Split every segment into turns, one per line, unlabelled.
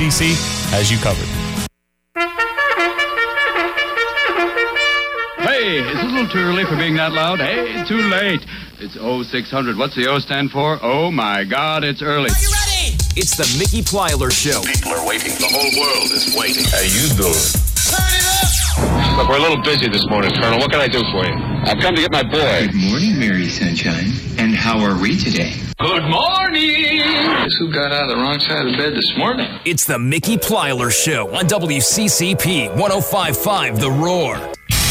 WCC has you covered.
Hey, it's a little too early for being that loud. Hey, too late. It's 0600. What's the O stand for? Oh, my God, it's early.
Are you ready? It's the Mickey Plyler Show.
People are waiting. The whole world is waiting. How you doing?
Turn it up!
Look, we're a little busy this morning, Colonel. What can I do for you? I've come to get my boy.
Good morning, Mary Sunshine. And how are we today?
Good morning.
Guess who got out of the wrong side of the bed this morning?
It's the Mickey Plyler Show on WCCP 105.5 The Roar.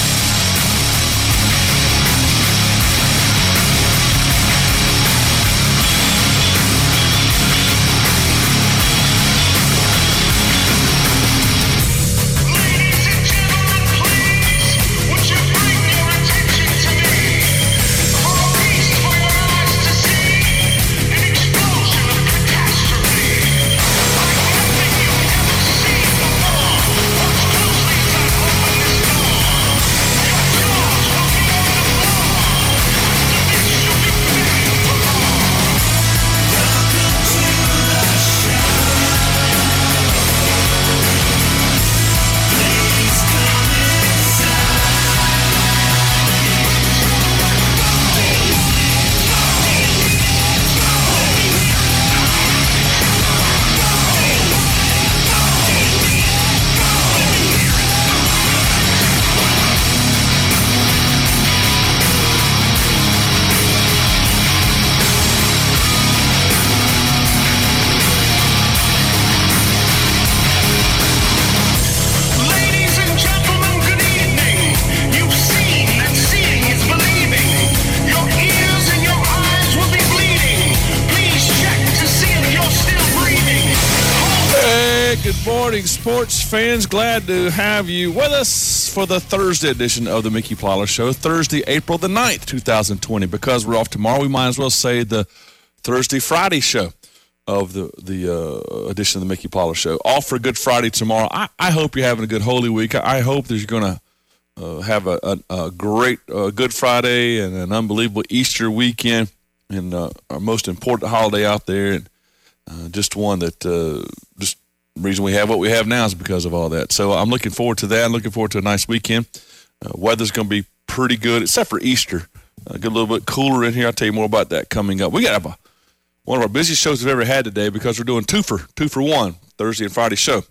Sports fans, glad to have you with us for the Thursday edition of the Mickey Plyler Show, Thursday, April the 9th, 2020. Because we're off tomorrow, we might as well say the Thursday-Friday show of the edition of the Mickey Plyler Show. Off for Good Friday tomorrow. I hope you're having a good Holy Week. I hope that you're going to have a great Good Friday and an unbelievable Easter weekend and our most important holiday out there, and just one that just the reason we have what we have now is because of all that. So I'm looking forward to that. I'm looking forward to a nice weekend. Weather's going to be pretty good, except for Easter. Get a little bit cooler in here. I'll tell you more about that coming up. We got to have one of our busiest shows we've ever had today because we're doing two for one, Thursday and Friday show.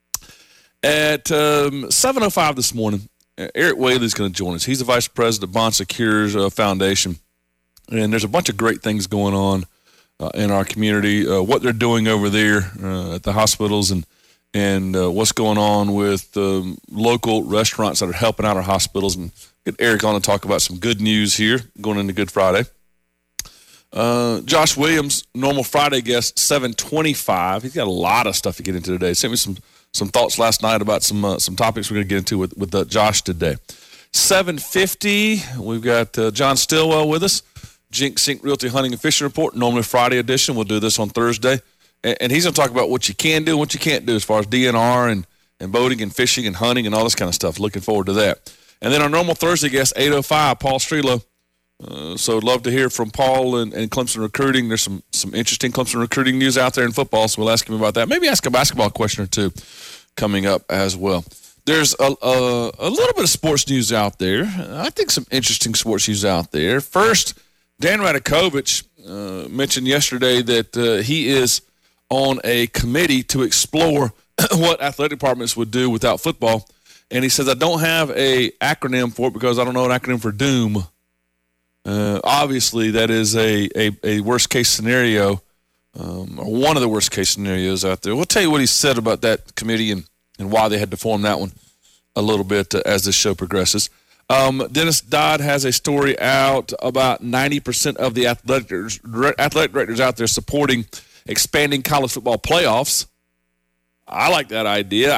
At 7:05 this morning, Eric Whaley is going to join us. He's the vice president of Bon Secours Foundation, and there's a bunch of great things going on in our community, what they're doing over there at the hospitals and what's going on with local restaurants that are helping out our hospitals. And get Eric on to talk about some good news here going into Good Friday. Josh Williams, normal Friday guest, 7:25. He's got a lot of stuff to get into today. Sent me some thoughts last night about some topics we're going to get into with Josh today. 7:50, we've got John Stillwell with us. Jink Sink Realty Hunting and Fishing Report, normally Friday edition. We'll do this on Thursday. And he's going to talk about what you can do and what you can't do as far as DNR and boating and fishing and hunting and all this kind of stuff. Looking forward to that. And then our normal Thursday guest, 8:05, Paul Strelo. So I'd love to hear from Paul and Clemson recruiting. There's some interesting Clemson recruiting news out there in football, so we'll ask him about that. Maybe ask a basketball question or two coming up as well. There's a little bit of sports news out there. I think some interesting sports news out there. First, Dan Radakovich mentioned yesterday that he is on a committee to explore what athletic departments would do without football. And he says, I don't have a acronym for it because I don't know an acronym for DOOM. Obviously, that is a worst-case scenario, or one of the worst-case scenarios out there. We'll tell you what he said about that committee and why they had to form that one a little bit as this show progresses. Dennis Dodd has a story out about 90% of the athletic directors out there supporting expanding college football playoffs. I like that idea.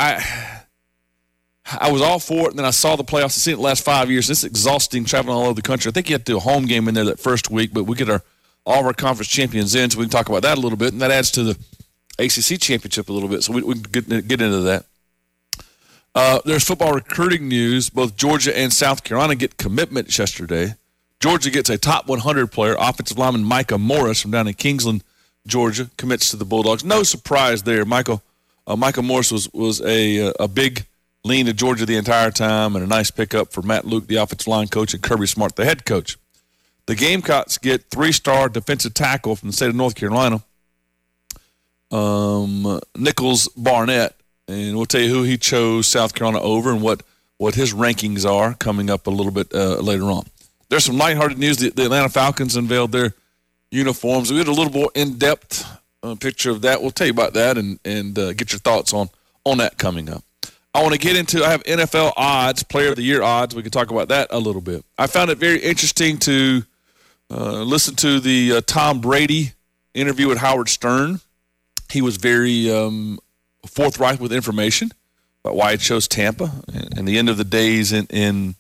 I was all for it, and then I saw the playoffs. I've seen it the last 5 years. It's exhausting traveling all over the country. I think you have to do a home game in there that first week, but we get all of our conference champions in, so we can talk about that a little bit, and that adds to the ACC championship a little bit, so we can get into that. There's football recruiting news. Both Georgia and South Carolina get commitments yesterday. Georgia gets a top 100 player, offensive lineman Micah Morris from down in Kingsland, Georgia, commits to the Bulldogs. No surprise there. Micah Michael Morris was a big lean to Georgia the entire time, and a nice pickup for Matt Luke, the offensive line coach, and Kirby Smart, the head coach. The Gamecocks get 3-star defensive tackle from the state of North Carolina, Nichols Barnett, and we'll tell you who he chose South Carolina over and what his rankings are coming up a little bit later on. There's some lighthearted news. The Atlanta Falcons unveiled their uniforms. We had a little more in-depth picture of that. We'll tell you about that and get your thoughts on that coming up. I want to get into, I have NFL odds, Player of the Year odds. We can talk about that a little bit. I found it very interesting to listen to the Tom Brady interview with Howard Stern. He was very forthright with information about why he chose Tampa and the end of the days in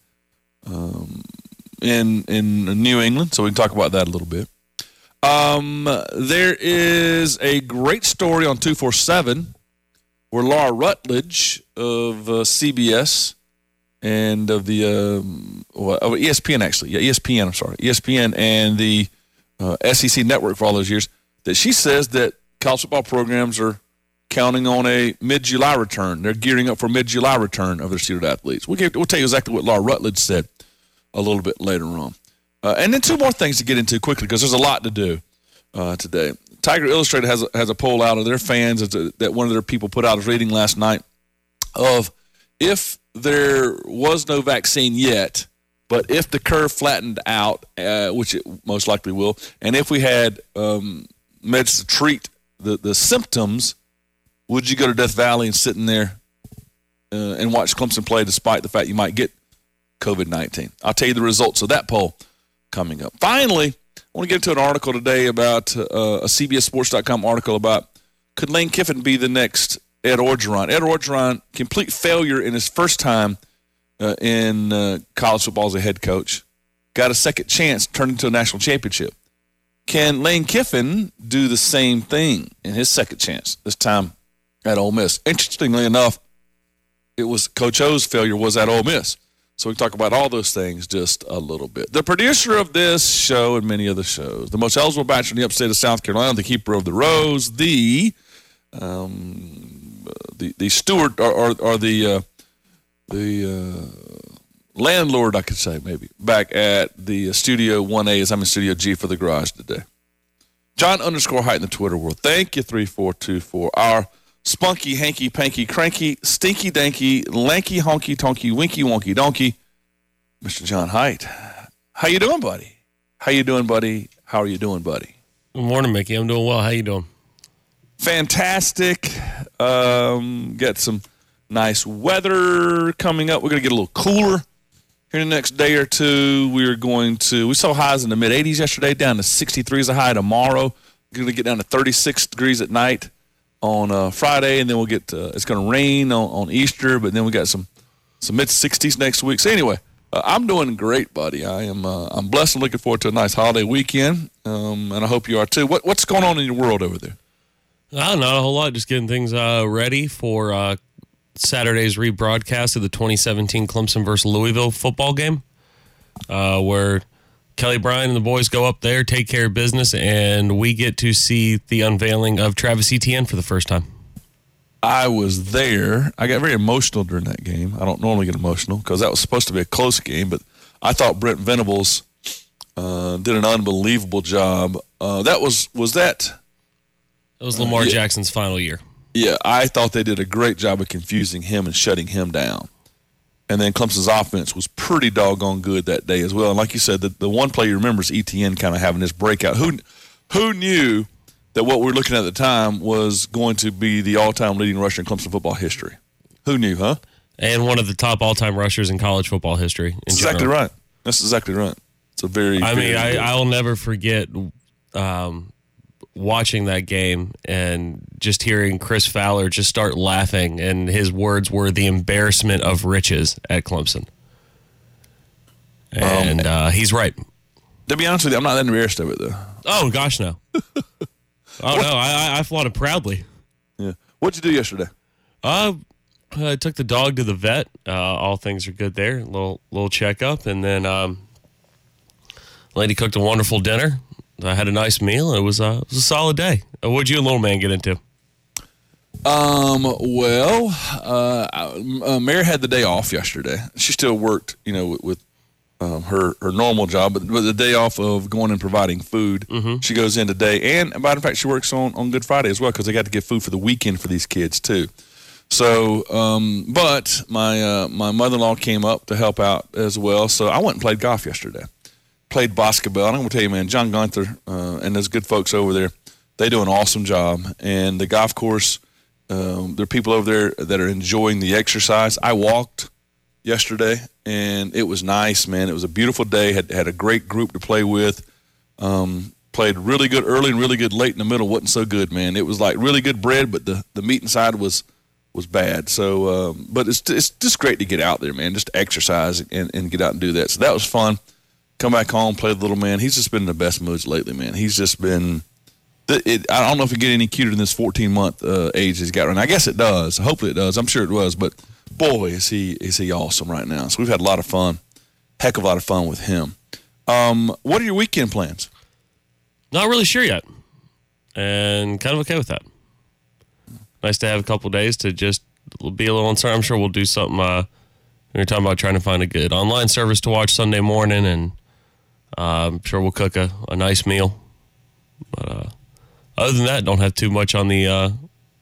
New England. So we can talk about that a little bit. There is a great story on 247 where Laura Rutledge of CBS and of the ESPN, actually. Yeah, ESPN, I'm sorry. ESPN and the SEC network for all those years, that she says that college football programs are counting on a mid-July return. They're gearing up for a mid-July return of their student athletes. We'll tell you exactly what Laura Rutledge said a little bit later on. And then two more things to get into quickly because there's a lot to do today. Tiger Illustrated has a poll out of their fans that one of their people put out. I was reading last night of if there was no vaccine yet, but if the curve flattened out, which it most likely will, and if we had meds to treat the symptoms, would you go to Death Valley and sit in there and watch Clemson play despite the fact you might get COVID-19? I'll tell you the results of that poll coming up. Finally, I want to get into an article today about a CBSSports.com article about could Lane Kiffin be the next Ed Orgeron? Ed Orgeron, complete failure in his first time in college football as a head coach, got a second chance, turned into a national championship. Can Lane Kiffin do the same thing in his second chance, this time at Ole Miss? Interestingly enough, it was Coach O's failure was at Ole Miss. So we can talk about all those things just a little bit. The producer of this show and many other shows, the most eligible bachelor in the upstate of South Carolina, the keeper of the rose, the steward or the landlord, I could say maybe, back at the Studio 1A as I'm in Studio G for the garage today. John_Height in the Twitter world. Thank you, 3424. Our spunky, hanky, panky, cranky, stinky, danky, lanky, honky, tonky, winky, wonky, donkey, Mr. John Height. How you doing, buddy? How you doing, buddy? How are you doing, buddy?
Good morning, Mickey. I'm doing well. How you doing?
Fantastic. Got some nice weather coming up. We're going to get a little cooler here in the next day or two. We saw highs in the mid-80s yesterday, down to 63 is a high tomorrow. We're going to get down to 36 degrees at night on Friday, and then we'll get it's going to rain on Easter, but then we got some mid-60s next week. So anyway, I'm doing great, buddy. I'm blessed and looking forward to a nice holiday weekend, and I hope you are too. What's going on in your world over there?
Not a whole lot. Just getting things ready for Saturday's rebroadcast of the 2017 Clemson versus Louisville football game, where Kelly Bryant and the boys go up there, take care of business, and we get to see the unveiling of Travis Etienne for the first time.
I was there. I got very emotional during that game. I don't normally get emotional because that was supposed to be a close game, but I thought Brent Venables did an unbelievable job. That was that?
It was Lamar Jackson's final year.
Yeah, I thought they did a great job of confusing him and shutting him down. And then Clemson's offense was pretty doggone good that day as well. And like you said, the one play you remember is Etienne kind of having this breakout. Who knew that what we were looking at the time was going to be the all-time leading rusher in Clemson football history? Who knew, huh?
And one of the top all-time rushers in college football history.
That's exactly right. That's exactly right. It's a very,
I'll never forget watching that game and just hearing Chris Fowler just start laughing, and his words were the embarrassment of riches at Clemson. And he's right.
To be honest with you, I'm not that embarrassed of it, though.
Oh, gosh, no. No, I fought it proudly.
Yeah. What'd you do yesterday?
I took the dog to the vet. All things are good there. Little checkup, and then lady cooked a wonderful dinner. I had a nice meal. It was a solid day. What'd you and little man get into?
Mary had the day off yesterday. She still worked, with her normal job, but the day off of going and providing food, she goes in today. And, matter of fact, she works on Good Friday as well because they got to get food for the weekend for these kids too. So, but my mother-in-law came up to help out as well. So I went and played golf yesterday. Played basketball. And I'm going to tell you, man, John Gunther and those good folks over there, they do an awesome job. And the golf course, there are people over there that are enjoying the exercise. I walked yesterday, and it was nice, man. It was a beautiful day. Had a great group to play with. Played really good early and really good late in the middle. Wasn't so good, man. It was like really good bread, but the meat inside was bad. So, but it's just great to get out there, man. Just to exercise and get out and do that. So that was fun. Come back home, play the little man. He's just been in the best moods lately, man. He's just been. I don't know if it get any cuter than this 14-month age he's got right now. I guess it does. Hopefully it does. I'm sure it was, but boy, is he awesome right now. So we've had a lot of fun, heck of a lot of fun with him. What are your weekend plans?
Not really sure yet, and kind of okay with that. Nice to have a couple days to just be a little uncertain. I'm sure we'll do something. We were talking about trying to find a good online service to watch Sunday morning, and I'm sure we'll cook a nice meal. But other than that, don't have too much on the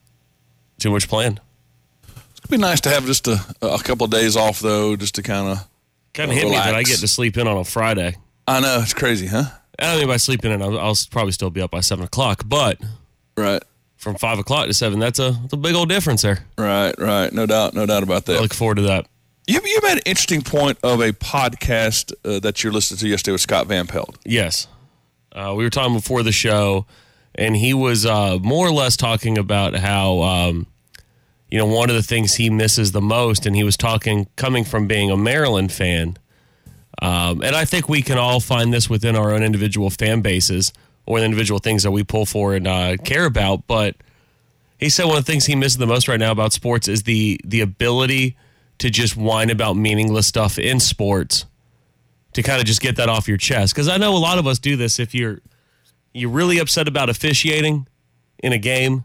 too much planned.
It'd be nice to have just a couple of days off, though, just to kind of
hit me that I get to sleep in on a Friday.
I know, it's crazy, huh?
I mean, by sleeping in, I'll probably still be up by 7 o'clock, but
right
from 5 o'clock to 7, that's a big old difference there.
Right, no doubt about that.
I look forward to that.
You made an interesting point of a podcast that you're listening to yesterday with Scott Van Pelt.
Yes. We were talking before the show, and he was more or less talking about how, one of the things he misses the most, and he was coming from being a Maryland fan, and I think we can all find this within our own individual fan bases or the individual things that we pull for and care about, but he said one of the things he misses the most right now about sports is the ability to just whine about meaningless stuff in sports, to kind of just get that off your chest. Because I know a lot of us do this. If you're really upset about officiating in a game,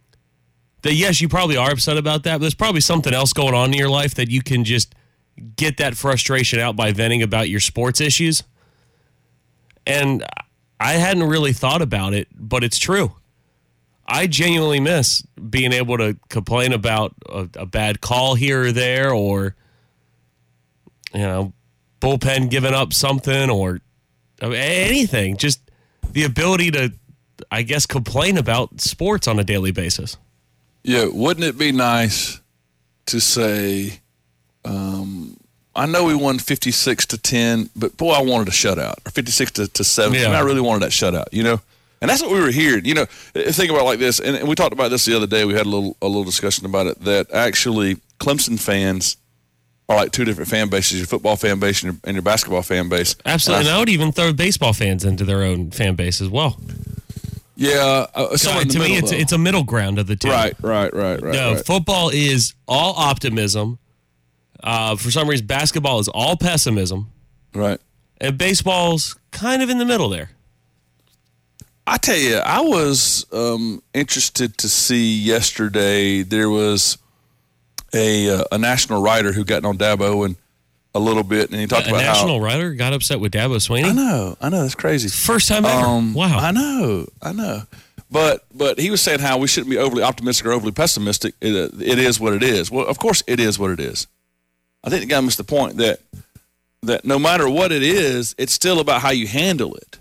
that yes, you probably are upset about that, but there's probably something else going on in your life that you can just get that frustration out by venting about your sports issues. And I hadn't really thought about it, but it's true. I genuinely miss being able to complain about a bad call here or there, or, bullpen giving up something, or anything. Just the ability to, I guess, complain about sports on a daily basis.
Yeah, wouldn't it be nice to say, I know we won 56-10, but boy, I wanted a shutout, or 56-7. Yeah. And I really wanted that shutout, And that's what we were hearing. Think about it like this, and we talked about this the other day. We had a little discussion about it, that actually Clemson fans are like two different fan bases: your football fan base and your basketball fan base.
Absolutely, and I would even throw baseball fans into their own fan base as well.
Yeah,
to me, it's a middle ground of the two.
Right.
No,
right.
Football is all optimism. For some reason, basketball is all pessimism.
Right.
And baseball's kind of in the middle there.
I tell you, I was interested to see yesterday. There was a national writer who got on Dabo and a little bit, and he talked about how a
national writer got upset with Dabo Swinney.
I know, that's crazy.
First time ever. Wow.
I know. But he was saying how we shouldn't be overly optimistic or overly pessimistic. It is what it is. Well, of course, it is what it is. I think the guy missed the point that no matter what it is, it's still about how you handle it.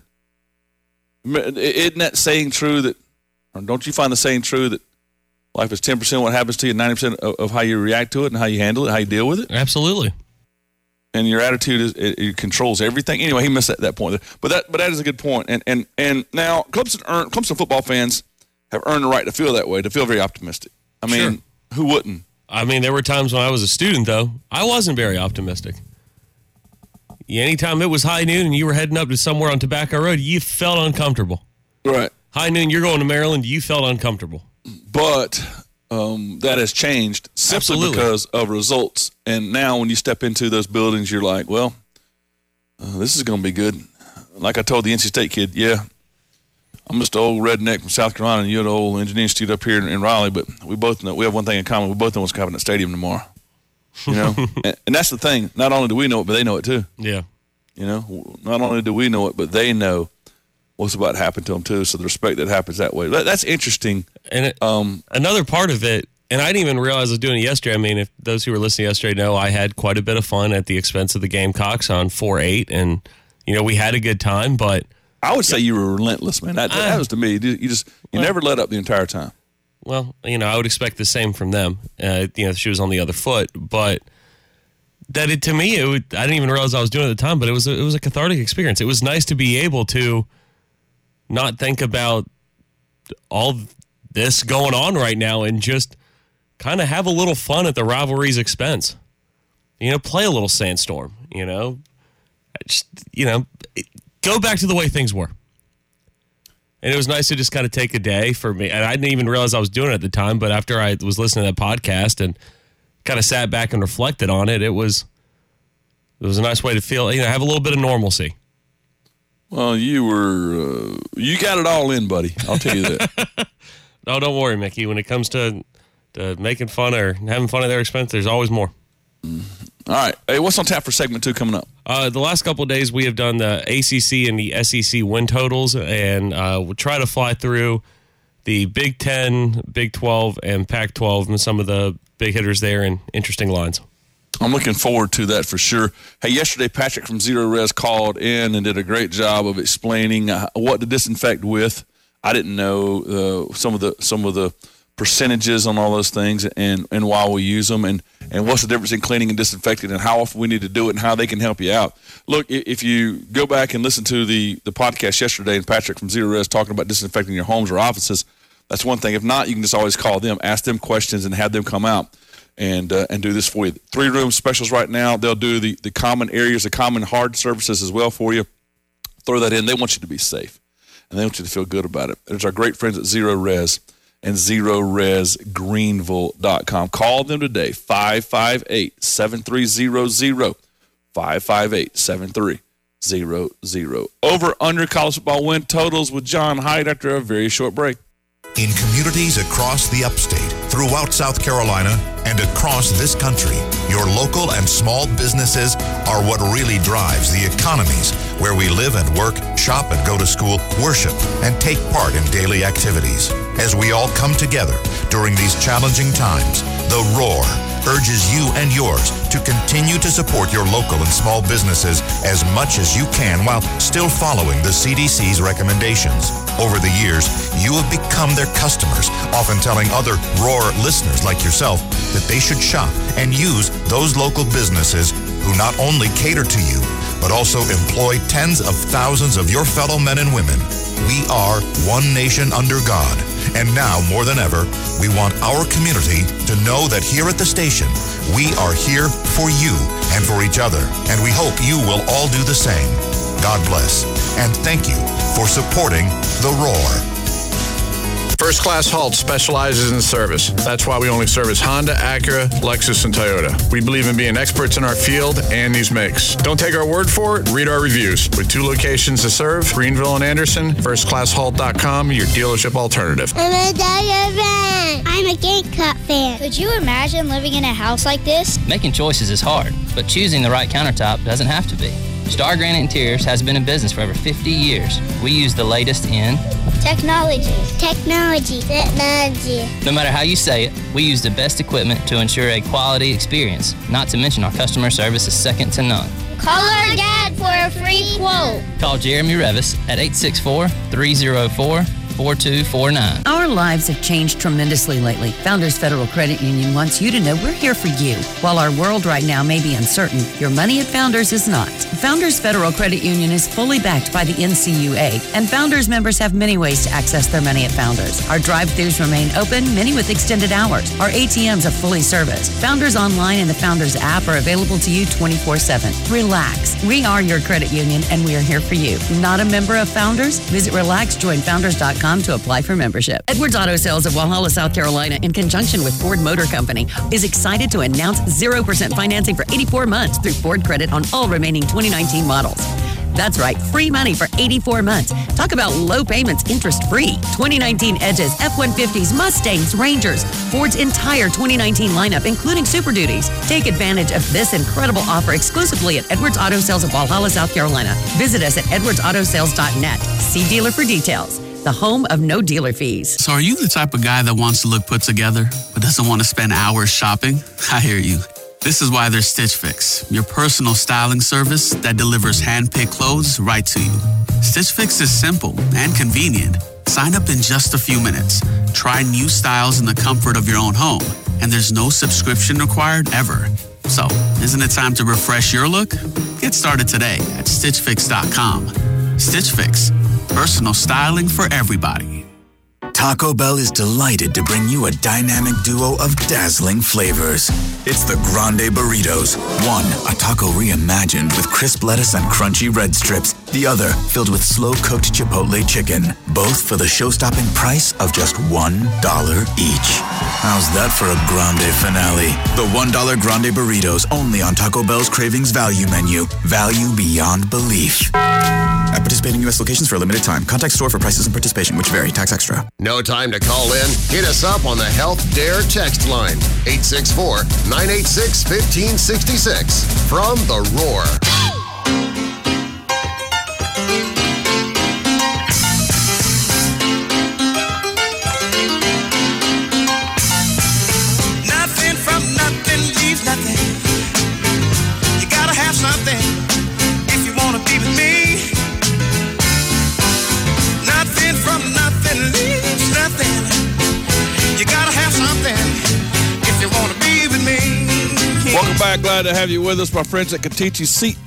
Isn't that saying true that, or don't you find the saying true that life is 10% what happens to you, 90% of how you react to it and how you handle it, how you deal with it?
Absolutely.
And your attitude it controls everything. Anyway, he missed that point there. But that is a good point. And now Clemson football fans have earned the right to feel that way, to feel very optimistic. I mean, sure. Who wouldn't?
I mean, there were times when I was a student, though, I wasn't very optimistic. Anytime it was high noon and you were heading up to somewhere on Tobacco Road, you felt uncomfortable.
Right.
High noon, you're going to Maryland, you felt uncomfortable.
But that has changed simply because of results. And now when you step into those buildings, you're like, well, this is going to be good. Like I told the NC State kid, yeah, I'm just an old redneck from South Carolina, and you're the old engineering student up here in Raleigh. But we both know we have one thing in common: we both know what's happening at the stadium tomorrow. You know, and that's the thing. Not only do we know it, but they know it too.
Yeah.
You know, not only do we know it, but they know what's about to happen to them too. So the respect that happens that way. That's interesting.
And another part of it, and I didn't even realize I was doing it yesterday. I mean, if those who were listening yesterday know, I had quite a bit of fun at the expense of the Gamecocks on 4-8, and we had a good time. But
I would say you were relentless, man. That was to me. You never let up the entire time.
Well, I would expect the same from them. She was on the other foot, but I didn't even realize I was doing it at the time. But it was a cathartic experience. It was nice to be able to not think about all this going on right now and just kind of have a little fun at the rivalry's expense. Play a little Sandstorm. Go back to the way things were. And it was nice to just kind of take a day for me. And I didn't even realize I was doing it at the time, but after I was listening to that podcast and kind of sat back and reflected on it, it was a nice way to feel, have a little bit of normalcy.
Well, you got it all in, buddy. I'll tell you that.
No, don't worry, Mickey. When it comes to making fun or having fun at their expense, there's always more.
All right. Hey, what's on tap for segment 2 coming up?
The last couple of days, we have done the ACC and the SEC win totals, and we'll try to fly through the Big 10, Big 12, and Pac-12 and some of the big hitters there and interesting lines.
I'm looking forward to that for sure. Hey, yesterday, Patrick from Zero Res called in and did a great job of explaining what to disinfect with. I didn't know some of the percentages on all those things and why we use them and what's the difference in cleaning and disinfecting and how often we need to do it and how they can help you out. Look, if you go back and listen to the podcast yesterday and Patrick from Zero Res talking about disinfecting your homes or offices, that's one thing. If not, you can just always call them, ask them questions, and have them come out and do this for you. 3-room specials right now. They'll do the common areas, the common hard surfaces as well for you. Throw that in. They want you to be safe, and they want you to feel good about it. There's our great friends at Zero Res and ZeroResGreenville.com. Call them today, 558-7300, 558-7300. Over under college football win totals with John Hyde after a very short break.
In communities across the upstate, throughout South Carolina, and across this country, your local and small businesses are what really drives the economies where we live and work, shop and go to school, worship, and take part in daily activities. As we all come together during these challenging times, The Roar urges you and yours to continue to support your local and small businesses as much as you can while still following the CDC's recommendations. Over the years, you have become their customers, often telling other Roar listeners like yourself that they should shop and use those local businesses who not only cater to you, but also employ tens of thousands of your fellow men and women. We are one nation under God. And now, more than ever, we want our community to know that here at the station, we are here for you and for each other. And we hope you will all do the same. God bless. And thank you for supporting The Roar.
First Class Halt specializes in service. That's why we only service Honda, Acura, Lexus, and Toyota. We believe in being experts in our field and these makes. Don't take our word for it. Read our reviews. With 2 locations to serve, Greenville and Anderson, firstclasshalt.com, your dealership alternative.
I'm a Dodger fan. I'm a Gamecock fan. Could you imagine living in a house like this?
Making choices is hard, but choosing the right countertop doesn't have to be. Star Granite Interiors has been in business for over 50 years. We use the latest in
technology.
No matter how you say it, we use the best equipment to ensure a quality experience. Not to mention our customer service is second to none.
Call our dad for a free quote.
Call Jeremy Revis at 864-304-4249.
Our lives have changed tremendously lately. Founders Federal Credit Union wants you to know we're here for you. While our world right now may be uncertain, your money at Founders is not. Founders Federal Credit Union is fully backed by the NCUA, and Founders members have many ways to access their money at Founders. Our drive-thrus remain open, many with extended hours. Our ATMs are fully serviced. Founders Online and the Founders app are available to you 24/7. Relax. We are your credit union, and we are here for you. Not a member of Founders? Visit RelaxJoinFounders.com to apply for membership. Edwards Auto Sales of Walhalla, South Carolina, in conjunction with Ford Motor Company, is excited to announce 0% financing for 84 months through Ford Credit on all remaining 2019 models. That's right, free money for 84 months. Talk about low payments, interest-free. 2019 Edges, F-150s, Mustangs, Rangers, Ford's entire 2019 lineup, including Super Duties. Take advantage of this incredible offer exclusively at Edwards Auto Sales of Valhalla, South Carolina. Visit us at edwardsautosales.net. See dealer for details. The home of no dealer fees.
So are you the type of guy that wants to look put together, but doesn't want to spend hours shopping? I hear you. This is why there's Stitch Fix, your personal styling service that delivers hand-picked clothes right to you. Stitch Fix is simple and convenient. Sign up in just a few minutes. Try new styles in the comfort of your own home. And there's no subscription required ever. So, isn't it time to refresh your look? Get started today at StitchFix.com. Stitch Fix, personal styling for everybody.
Taco Bell is delighted to bring you a dynamic duo of dazzling flavors. It's the Grande Burritos. One, a taco reimagined with crisp lettuce and crunchy red strips. The other, filled with slow-cooked Chipotle chicken. Both for the show-stopping price of just $1 each. How's that for a grande finale? The $1 Grande Burritos, only on Taco Bell's Cravings Value Menu. Value beyond belief. At participating U.S. locations for a limited time. Contact store for prices and participation, which vary. Tax extra.
No time to call in? Hit us up on the Health Dare text line. 864-986-1566. From The Roar.
Nothing from nothing leaves nothing. You gotta have something if you wanna be with me. Nothing from nothing leaves nothing. You gotta have something if you wanna be with me.
Welcome back. Glad to have you with us, my friends at Kateche,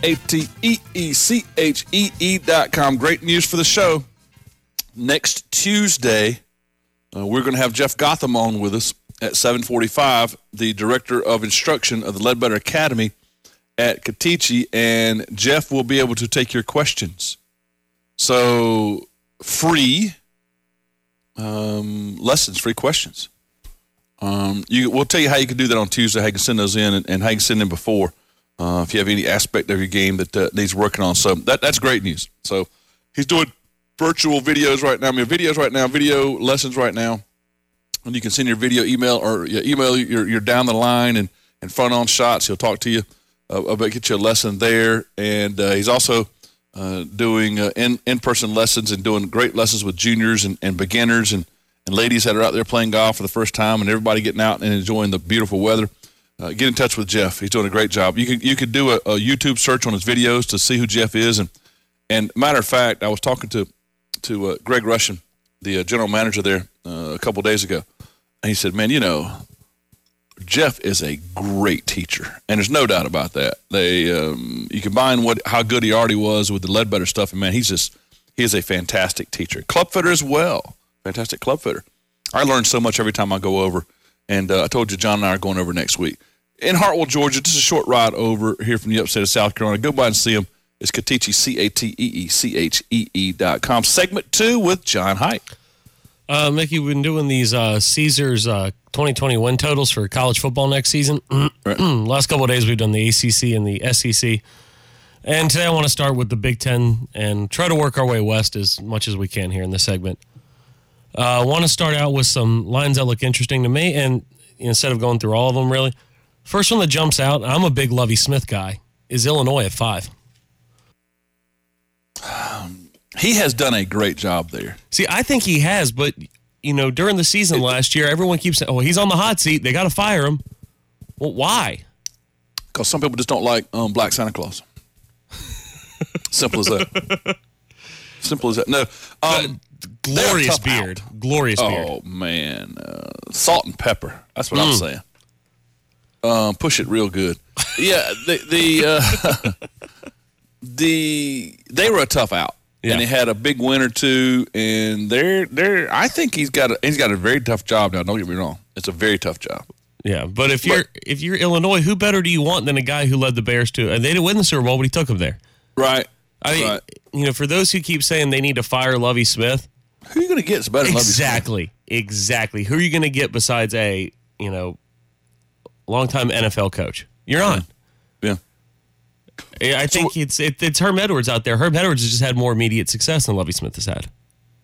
CATEECHEE.com. Great news for the show. Next Tuesday, we're going to have Jeff Gotham on with us at 7:45, the director of instruction of the Ledbetter Academy at Kateche, and Jeff will be able to take your questions. So, free lessons, free questions. We'll tell you how you can do that on Tuesday, how you can send those in, and how you can send them before if you have any aspect of your game that needs working on. So that's great news. So he's doing virtual videos right now. Video lessons right now. And you can send your video email or email your down the line and front on shots. He'll talk to you about get you a lesson there. And he's also doing in-person lessons and doing great lessons with juniors and beginners and ladies that are out there playing golf for the first time, and everybody getting out and enjoying the beautiful weather. Get in touch with Jeff. He's doing a great job. You could do a YouTube search on his videos to see who Jeff is. And matter of fact, I was talking to Greg Rushin, the general manager there, a couple of days ago, and he said, "Man, Jeff is a great teacher, and there's no doubt about that. You combine how good he already was with the Ledbetter stuff, and man, he is a fantastic teacher. Club fitter as well." Fantastic club fitter. I learn so much every time I go over, and I told you John and I are going over next week. In Hartwell, Georgia, just a short ride over here from the upstate of South Carolina. Go by and see him. It's Kateche, CATEECHEE.com. Segment 2 with John Hite.
Mickey, we've been doing these Caesars 2020 win totals for college football next season. Right. Last couple of days we've done the ACC and the SEC. And today I want to start with the Big Ten and try to work our way west as much as we can here in this segment. I want to start out with some lines that look interesting to me, and instead of going through all of them, really, first one that jumps out, I'm a big Lovie Smith guy, is Illinois at 5.
He has done a great job there.
See, I think he has, but, during the season last year, everyone keeps saying, he's on the hot seat. They got to fire him. Well, why?
Because some people just don't like Black Santa Claus. Simple as that. Simple as that. No.
Glorious beard. Glorious beard.
Oh, man. Salt and pepper. That's what I'm saying. Push it real good. Yeah, they were a tough out. Yeah. And they had a big win or two, and I think he's got a very tough job now. Don't get me wrong. It's a very tough job.
Yeah, but if you're Illinois, who better do you want than a guy who led the Bears to, and they didn't win the Super Bowl, but he took them there.
Right.
I mean, for those who keep saying they need to fire Lovie Smith,
who are you going to get? It's better than Lovie Smith.
Exactly. Who are you going to get besides a longtime NFL coach? You're on.
Yeah.
I think it's Herm Edwards out there. Herm Edwards has just had more immediate success than Lovie Smith has had.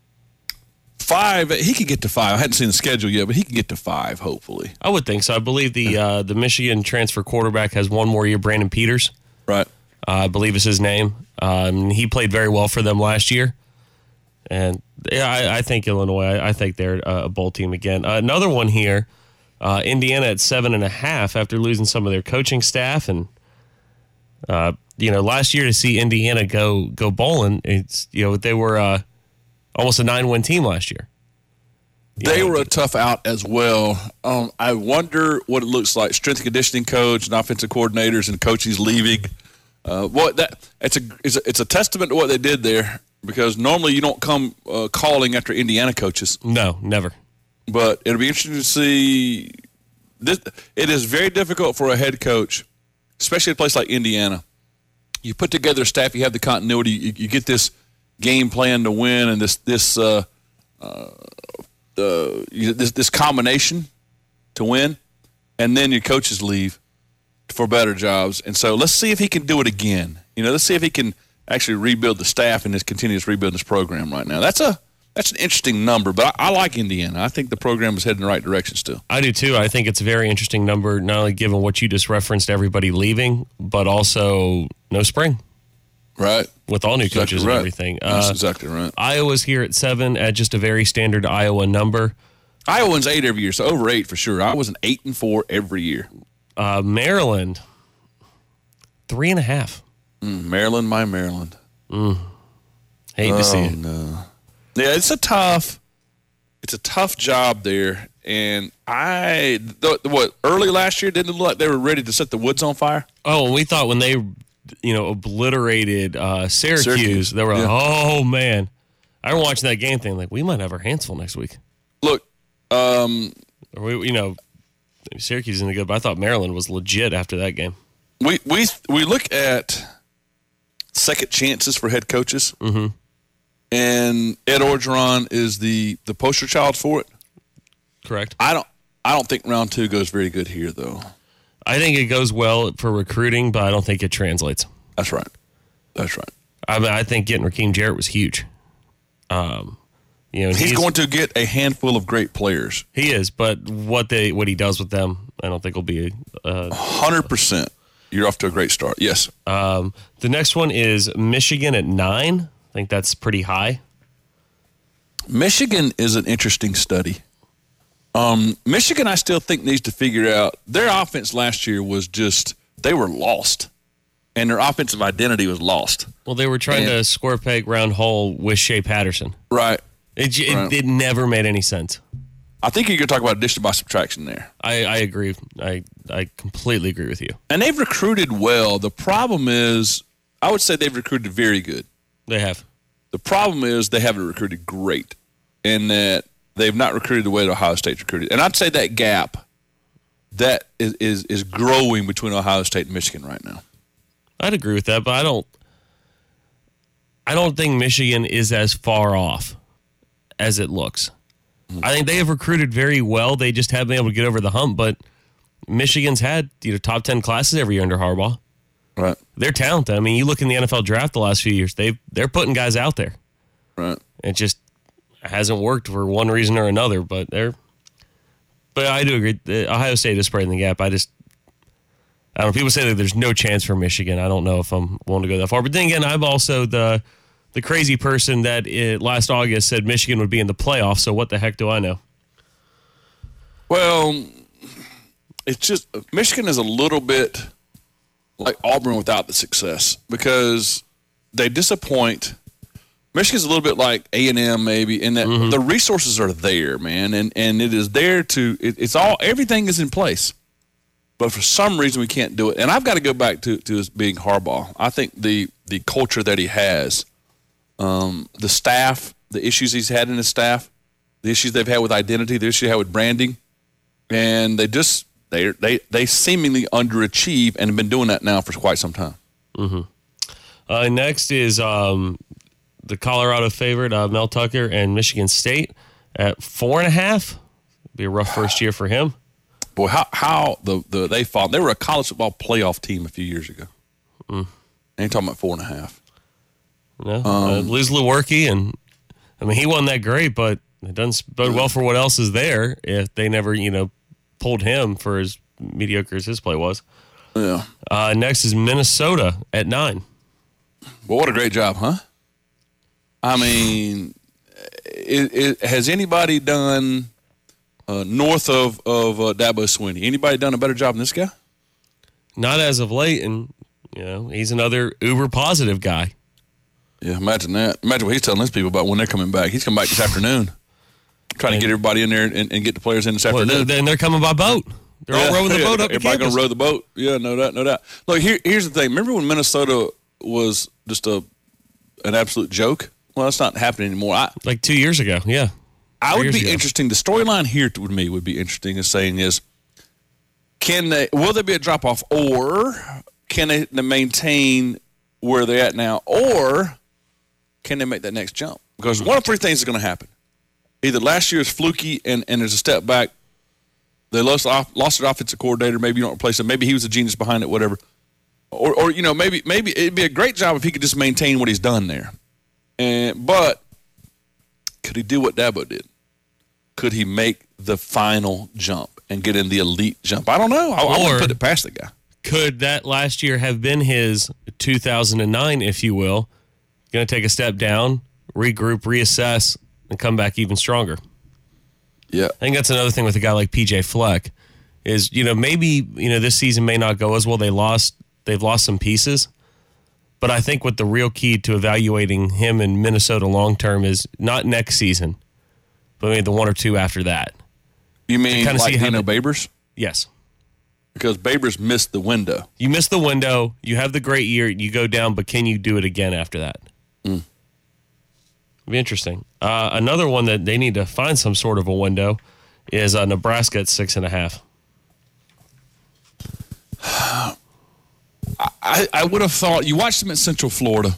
5, he could get to 5. I hadn't seen the schedule yet, but he could get to 5, hopefully.
I would think so. I believe the Michigan transfer quarterback has one more year, Brandon Peters.
Right.
I believe is his name. He played very well for them last year. And yeah, I think Illinois, I think they're a bowl team again. Another one here, Indiana at 7.5 after losing some of their coaching staff. And, last year to see Indiana go bowling, it's, they were almost a 9-win team last year.
They were a tough out as well. I wonder what it looks like. Strength and conditioning coach and offensive coordinators and coaches leaving. It's a testament to what they did there, because normally you don't come calling after Indiana coaches.
No, never.
But it'll be interesting to see. It is very difficult for a head coach, especially at a place like Indiana. You put together a staff, you have the continuity, you get this game plan to win, and this combination to win, and then your coaches leave for better jobs. And so let's see if he can do it again. Let's see if he can actually rebuild the staff and just continue to rebuild this program right now. That's an interesting number, but I like Indiana. I think the program is heading in the right direction still.
I do too. I think it's a very interesting number, not only given what you just referenced, everybody leaving, but also no spring.
Right.
With all new coaches and everything.
That's exactly right.
Iowa's here at 7 at just a very standard Iowa number.
Iowa wins 8 every year, so over 8 for sure. Iowa's an 8-4 every year.
Maryland, 3.5.
Maryland, my Maryland.
Hate to see it.
No. Yeah, it's a tough job there. And early last year didn't it look like they were ready to set the woods on fire?
Oh, and we thought when they obliterated Syracuse, they were like, oh man. I remember watching that game thing like, we might have our hands full next week.
Look,
Syracuse isn't good, but I thought Maryland was legit after that game.
We look at second chances for head coaches, and Ed Orgeron is the poster child for it.
Correct.
I don't think round 2 goes very good here, though.
I think it goes well for recruiting, but I don't think it translates.
That's right.
I think getting Raheem Jarrett was huge.
He's going to get a handful of great players.
He is, but what he does with them, I don't think will be
100%. You're off to a great start. Yes.
The next one is Michigan at 9. I think that's pretty high.
Michigan is an interesting study. Michigan, I still think, needs to figure out their offense last year was just they were lost, and their offensive identity was lost.
Well, they were trying to square peg round hole with Shea Patterson.
Right.
It never made any sense.
I think you're going to talk about addition by subtraction there.
I agree. I completely agree with you.
And they've recruited well. The problem is, I would say they've recruited very good.
They have.
The problem is they haven't recruited great, in that they've not recruited the way that Ohio State's recruited. And I'd say that gap that is growing between Ohio State and Michigan right now.
I'd agree with that, but I don't think Michigan is as far off as it looks. I think they have recruited very well. They just haven't been able to get over the hump. But Michigan's had top 10 classes every year under Harbaugh.
Right.
They're talented. I mean, you look in the NFL draft the last few years, they're putting guys out there.
Right.
It just hasn't worked for one reason or another. But I do agree. Ohio State is spreading the gap. I don't know. People say that there's no chance for Michigan. I don't know if I'm willing to go that far. But then again, I'm also the crazy person that last August said Michigan would be in the playoffs, so what the heck do I know?
Well, it's just Michigan is a little bit like Auburn without the success, because they disappoint. Michigan's a little bit like A&M maybe, in that the resources are there, man, and it is there everything is in place. But for some reason we can't do it. And I've got to go back to his being Harbaugh. I think the culture that he has, the staff, the issues he's had in his staff, the issues they've had with identity, the issues they had with branding, and they seemingly underachieve and have been doing that now for quite some time.
Next is the Colorado favorite, Mel Tucker, and Michigan State at 4.5. Be a rough first year for him.
Boy, how they fought. They were a college football playoff team a few years ago. Ain't talking about 4.5.
No, lose Lewerke, and I mean he wasn't that great, but it doesn't bode well for what else is there if they never pulled him for as mediocre as his play was.
Yeah.
Next is Minnesota at 9.
Well, what a great job, huh? I mean, has anybody done north of Dabo Swinney? Anybody done a better job than this guy?
Not as of late, and he's another uber positive guy.
Yeah, imagine that. Imagine what he's telling his people about when they're coming back. He's coming back this afternoon, trying to get everybody in there and get the players in this afternoon.
Then they're coming by boat. They're all rowing the boat up to
everybody
campus.
going to row the boat. Yeah, no doubt. Look, here's the thing. Remember when Minnesota was just an absolute joke? Well, that's not happening anymore.
Like 2 years ago, yeah.
I would be interesting. The storyline here with me would be interesting is saying is, will there be a drop-off, or can they maintain where they're at now, or can they make that next jump? Because one of three things is going to happen. Either last year is fluky and there's a step back. They lost their offensive coordinator. Maybe you don't replace him. Maybe he was the genius behind it, whatever. Or maybe it'd be a great job if he could just maintain what he's done there. But could he do what Dabo did? Could he make the final jump and get in the elite jump? I don't know. I wouldn't put it past the guy.
Could that last year have been his 2009, if you will? Going to take a step down, regroup, reassess, and come back even stronger.
Yeah.
I think that's another thing with a guy like PJ Fleck is, maybe, this season may not go as well. They've lost some pieces. But I think what the real key to evaluating him in Minnesota long-term is not next season, but maybe the one or two after that.
You mean like Dino Babers?
Yes.
Because Babers missed the window.
You missed the window. You have the great year. You go down, but can you do it again after that? It'd be interesting. Another one that they need to find some sort of a window is Nebraska at 6.5.
I would have thought you watched him at Central Florida,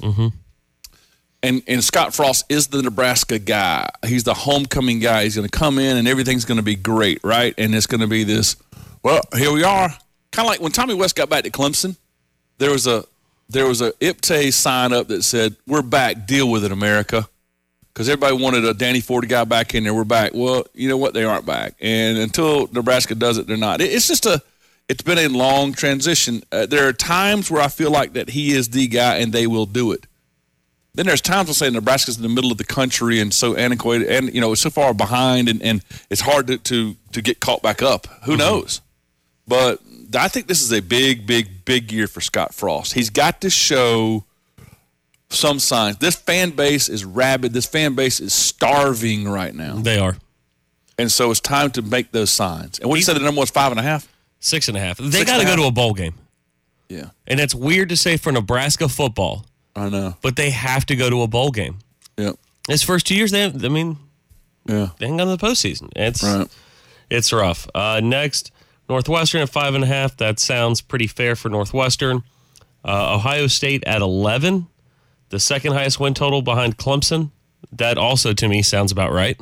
and Scott Frost is the Nebraska guy. He's the homecoming guy. He's going to come in and everything's going to be great, right? And it's going to be this. Well, here we are. Kind of like when Tommy West got back to Clemson, there was a IPTAY sign up that said, "We're back. Deal with it, America." Because everybody wanted a Danny Ford guy back in there. We're back. Well, you know what? They aren't back. And until Nebraska does it, they're not. It's been a long transition. There are times where I feel like that he is the guy and they will do it. Then there's times I'll say Nebraska's in the middle of the country and so antiquated and, it's so far behind and it's hard to get caught back up. Who knows? But I think this is a big, big, big year for Scott Frost. He's got to show some signs. This fan base is rabid. This fan base is starving right now.
They are.
And so it's time to make those signs. And what you said the number was 5.5?
6.5. They got to go to a bowl game.
Yeah.
And it's weird to say for Nebraska football.
I know.
But they have to go to a bowl game.
Yeah.
His first 2 years, they ain't gone to the postseason. It's rough. Next, Northwestern at 5.5. That sounds pretty fair for Northwestern. Ohio State at 11. The second highest win total behind Clemson. That also, to me, sounds about right.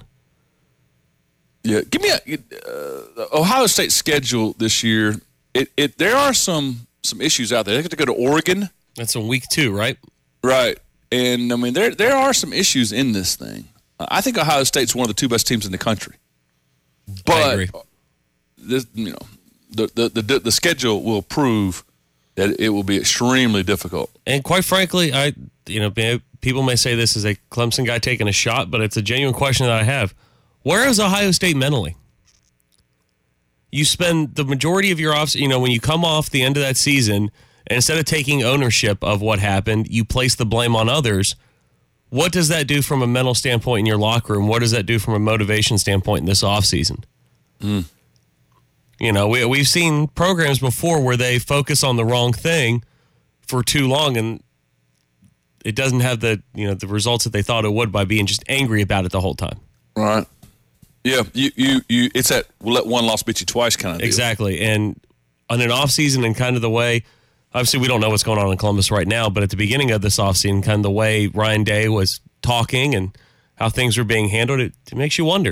Yeah, give me Ohio State's schedule this year. There are some issues out there. They have to go to Oregon.
That's in week 2, right?
Right, and I mean there are some issues in this thing. I think Ohio State's one of the 2 best teams in the country. But
I agree.
This, the schedule will prove that it will be extremely difficult.
And quite frankly, people may say this is a Clemson guy taking a shot, but it's a genuine question that I have. Where is Ohio State mentally? You spend the majority of your offseason, when you come off the end of that season, and instead of taking ownership of what happened, you place the blame on others. What does that do from a mental standpoint in your locker room? What does that do from a motivation standpoint in this offseason? We've seen programs before where they focus on the wrong thing for too long, and it doesn't have the results that they thought it would by being just angry about it the whole time.
Right. Yeah, it's that we'll let one loss beat you twice kind of deal.
Exactly. And on an offseason and kind of the way, obviously we don't know what's going on in Columbus right now, but at the beginning of this offseason, kind of the way Ryan Day was talking and how things were being handled, it makes you wonder.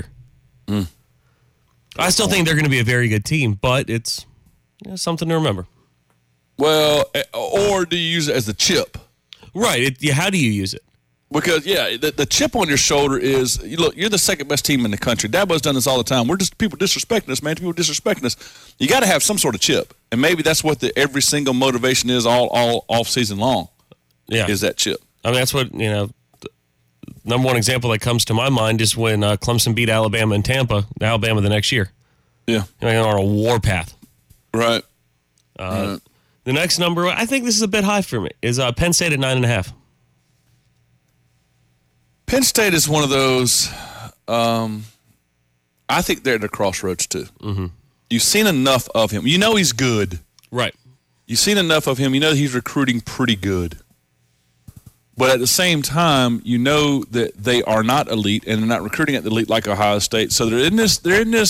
I still think they're going to be a very good team, but it's something to remember.
Well, or do you use it as a chip?
Right. How do you use it?
Because, the chip on your shoulder is, look, you're the second best team in the country. Dabo's done this all the time. People disrespecting us, man. People disrespecting us. You got to have some sort of chip. And maybe that's what every single motivation is all off season long.
Yeah.
Is that chip.
I mean, that's what, the number one example that comes to my mind is when Clemson beat Alabama in Tampa, Alabama the next year.
Yeah.
On a warpath.
Right.
The next number, I think this is a bit high for me, is Penn State at 9.5.
Penn State is one of those, I think they're at the crossroads too.
Mm-hmm.
You've seen enough of him. You know he's good.
Right.
You've seen enough of him. You know he's recruiting pretty good. But at the same time, you know that they are not elite and they're not recruiting at the elite like Ohio State. So they're in this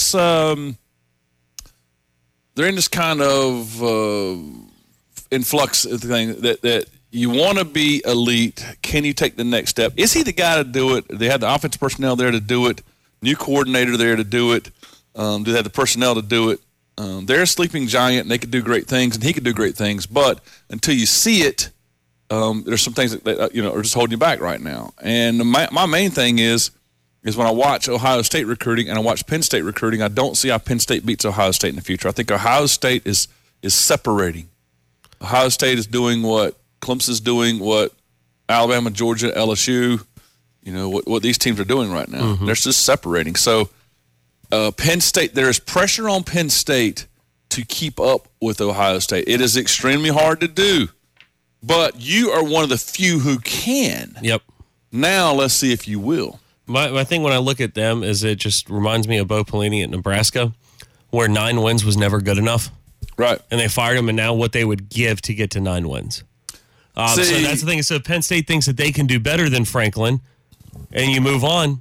kind of influx thing that you want to be elite. Can you take the next step? Is he the guy to do it? They have the offensive personnel there to do it. New coordinator there to do it. Do they have the personnel to do it? They're a sleeping giant, and they could do great things, and he could do great things. But until you see it, there's some things that are just holding you back right now. And my main thing is when I watch Ohio State recruiting and I watch Penn State recruiting, I don't see how Penn State beats Ohio State in the future. I think Ohio State is separating. Ohio State is doing what Clemson's doing, what Alabama, Georgia, LSU, what these teams are doing right now.
Mm-hmm.
They're just separating. So Penn State, there is pressure on Penn State to keep up with Ohio State. It is extremely hard to do, but you are one of the few who can.
Yep.
Now let's see if you will.
My thing when I look at them is it just reminds me of Bo Pelini at Nebraska, where 9 wins was never good enough.
Right.
And they fired him, and now what they would give to get to 9 wins. So that's the thing. So Penn State thinks that they can do better than Franklin, and you move on.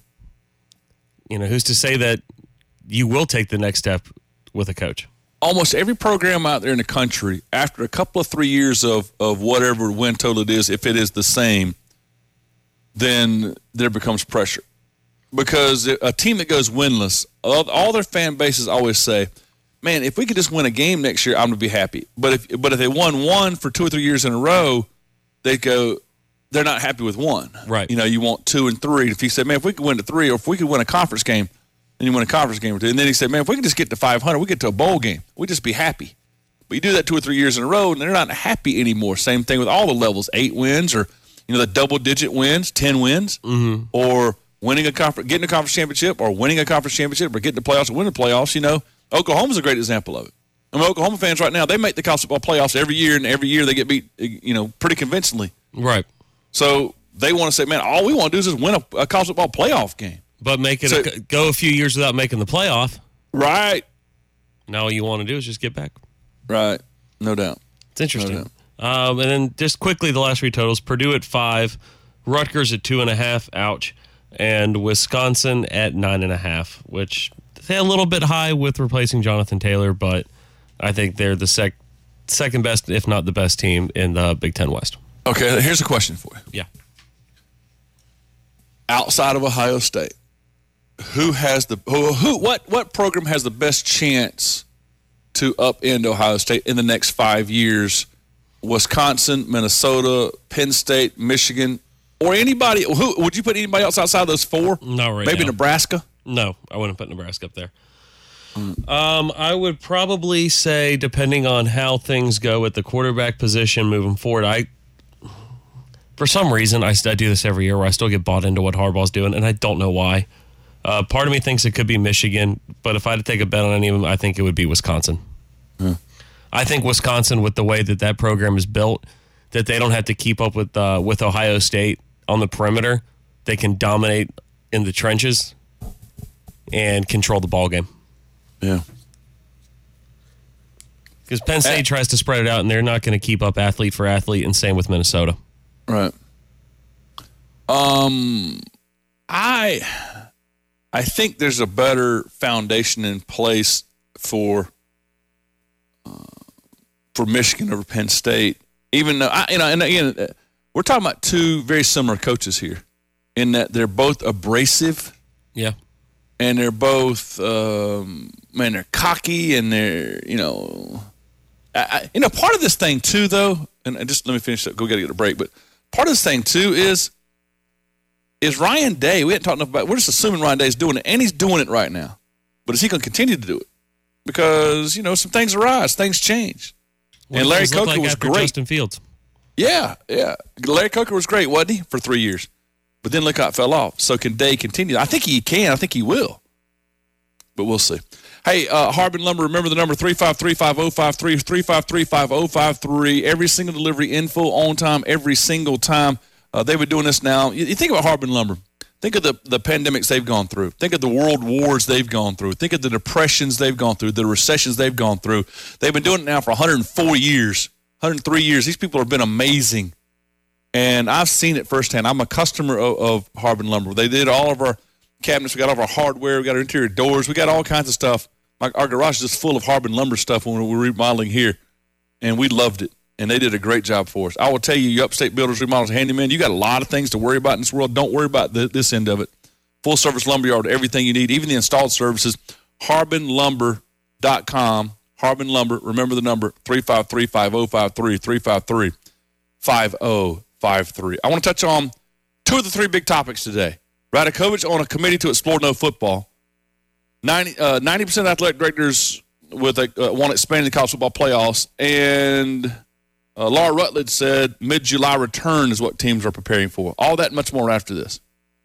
Who's to say that you will take the next step with a coach?
Almost every program out there in the country, after a couple of 3 years of whatever win total it is, if it is the same, then there becomes pressure. Because a team that goes winless, all their fan bases always say, man, if we could just win a game next year, I'm going to be happy. But if they won one for 2 or 3 years in a row, they go, they're not happy with one.
Right.
You want 2 and 3. If he said, man, if we could win to 3, or if we could win a conference game, then you win a conference game or 2. And then he said, man, if we could just get to 500, we get to a bowl game, we'd just be happy. But you do that 2 or 3 years in a row, and they're not happy anymore. Same thing with all the levels, 8 wins or, the double-digit wins, 10 wins, or getting a conference championship, or winning a conference championship, or getting the playoffs, or winning the playoffs. Oklahoma's a great example of it. I mean, Oklahoma fans right now, they make the college football playoffs every year, and every year they get beat, pretty convincingly.
Right.
So they want to say, man, all we want to do is just win a college football playoff game.
But go a few years without making the playoff.
Right.
Now all you want to do is just get back.
Right. No doubt.
It's interesting. No doubt. And then just quickly, the last 3 totals: Purdue at 5, Rutgers at 2.5, ouch, and Wisconsin at 9.5, which they're a little bit high with replacing Jonathan Taylor, but I think they're the second best, if not the best team in the Big Ten West.
Okay, here's a question for you.
Yeah.
Outside of Ohio State, what program has the best chance to upend Ohio State in the next 5 years? Wisconsin, Minnesota, Penn State, Michigan, or anybody? Would you put anybody else outside of those 4?
Not right
Maybe
now.
Nebraska?
No, I wouldn't put Nebraska up there. I would probably say, depending on how things go at the quarterback position moving forward, for some reason, I do this every year where I still get bought into what Harbaugh's doing, and I don't know why. Part of me thinks it could be Michigan, but if I had to take a bet on any of them, I think it would be Wisconsin. I think Wisconsin, with the way that program is built, that they don't have to keep up with Ohio State on the perimeter. They can dominate in the trenches and control the ball game.
Yeah.
Because Penn State tries to spread it out, and they're not going to keep up athlete for athlete, and same with Minnesota.
Right. I think there's a better foundation in place for Michigan over Penn State, even though and again, we're talking about 2 very similar coaches here, in that they're both abrasive.
Yeah.
And they're both, they're cocky, and they're, Part of this thing too, though, and just let me finish. Go get a break. But part of this thing too is Ryan Day. We hadn't talked enough about. We're just assuming Ryan Day is doing it, and he's doing it right now. But is he going to continue to do it? Because some things arise, things change. And Larry Coker was great.
Justin Fields.
Yeah. Larry Coker was great, wasn't he, for 3 years? But then look how it fell off. So can Day continue? I think he can. I think he will. But we'll see. Hey, Harbin Lumber, remember the number 353-5053, 353-5053. Every single delivery, info on time, every single time. They've been doing this now. You think about Harbin Lumber. Think of the pandemics they've gone through. Think of the world wars they've gone through. Think of the depressions they've gone through, the recessions they've gone through. They've been doing it now for 104 years, 103 years. These people have been amazing. And I've seen it firsthand. I'm a customer of Harbin Lumber. They did all of our cabinets. We got all of our hardware. We got our interior doors. We got all kinds of stuff. Our garage is just full of Harbin Lumber stuff when we're remodeling here. And we loved it. And they did a great job for us. I will tell you upstate builders, remodels, handyman, you got a lot of things to worry about in this world. Don't worry about this end of it. Full-service lumberyard, everything you need, even the installed services. HarbinLumber.com. Harbin Lumber, remember the number, 353-5053, 353-5053. I want to touch on 2 of the 3 big topics today. Radakovich on a committee to explore no football. 90% of athletic directors want to expand the college football playoffs, and Laura Rutledge said mid-July return is what teams are preparing for. All that and much more after this.